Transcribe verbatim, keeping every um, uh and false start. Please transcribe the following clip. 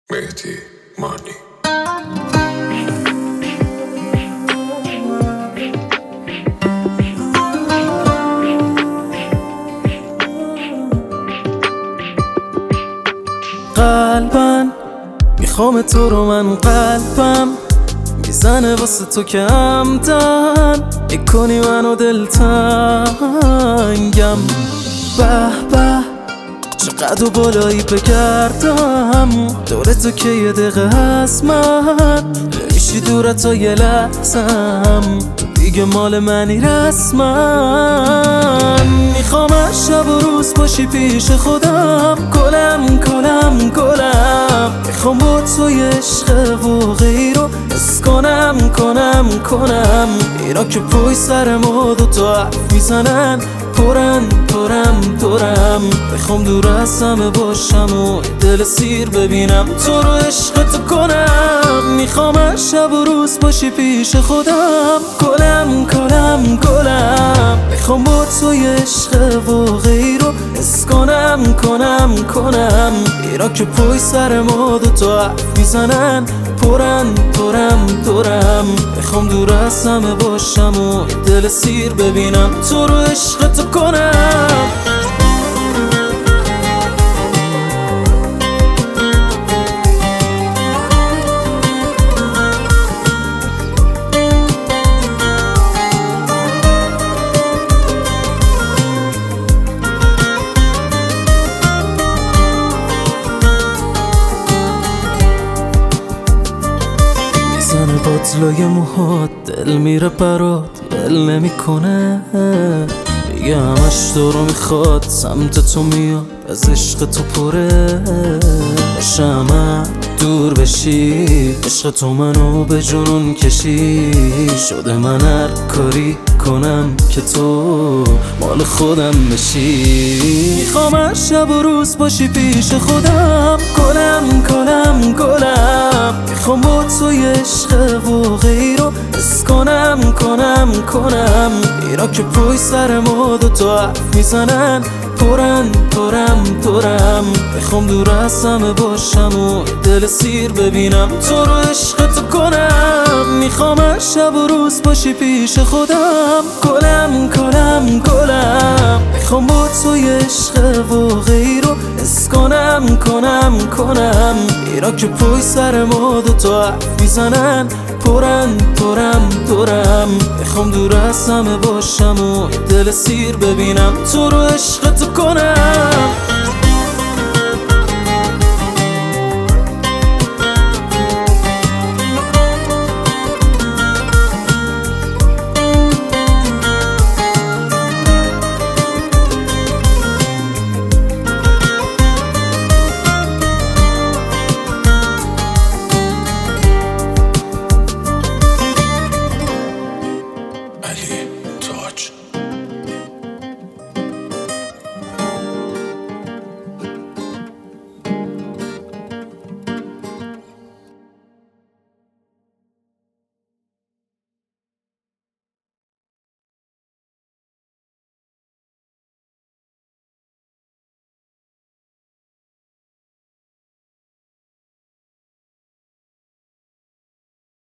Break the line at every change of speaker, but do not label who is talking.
مهدی مانی.
قلبم میخوام تو رو، من قلبم میزنه واسه تو که همدن میکنی منو دلتنگم. به به چقدر و بالایی بگردم دور تو که یه دقیقه هست من نمیشی دور تا یه لحظم تو دیگه مال منی رسما. میخوام از شب و روز باشی پیش خودم، گلم گلم گلم. میخوام با تو یه عشق واقعی رو حس کنم کنم کنم. اینا که پای سر ما دوتا حرف میزنن پرن پرم پرم. میخوام دور از همه باشم و دل سیر ببینم تو رو عشق تو کنم. میخوام از شب و روز باشی پیش خودم، گلم گلم گلم. میخوام با تو یه عشق واقعی رو حس کنم کنم کنم. اینا که پای سر ما دوتا حرف میزنن پرن پرم پرم. میخوام دور از همه باشم و دل سیر ببینم تو رو عشق تو کنم. میزنه باطلای موهات، دل میره برات ول نمیکنه. میگه همش تو رو میخواد، سمت تو میاد از عشق تو پره. باشم دور بشی، عشق تو منو به جنون کشی. شده من هر کاری کنم که تو مال خودم بشی. میخوام از شب و روز باشی پیش خودم، گلم گلم گلم. میخوام با تو یه عشق واقعی رو حس کنم کنم کنم. اینا که پای سر ما دوتا حرف میزنن پرن پرم پرم. میخوام دور از همه باشم و دل سیر ببینم تو رو عشق تو کنم. میخوام از شب و روز باشی پیش خودم، گلم گلم گلم. میخوام با تو یه عشق واقعی رو حس کنم کنم کنم. اینا که پای سر ما دوتا حرف میزنن پرن پرم پرم. میخوام دور از همه باشم و دل سیر ببینم تو رو عشق تو کنم.